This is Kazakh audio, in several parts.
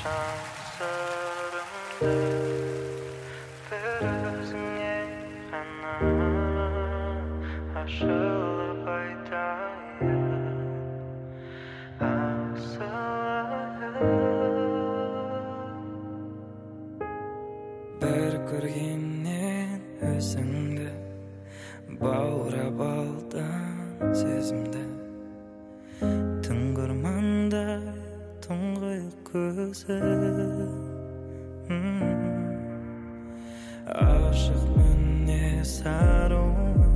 Şanslarımda bir özüne ғана ашылып айтайын бір көргеннен өзіңді баурап алдым сезімді түнгі ормандай тұңғиық көзі ашық мінез аруым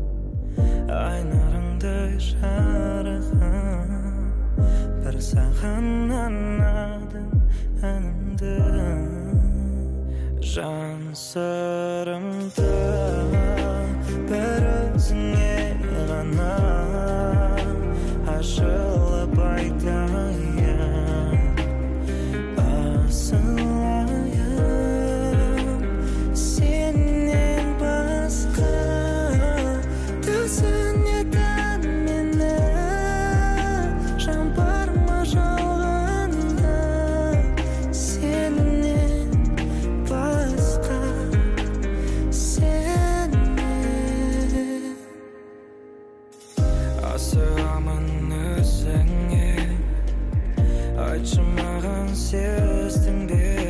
айнұрыңдай жарығым бір саған арнадым әнімді жан сырымды бір өзіңе ғана ашылып айтайын асылайын сенен басқа түсінетін мені жан бар ма жалғанда сенен басқа сенен асығамын өзіңе айтшы маған сездің бе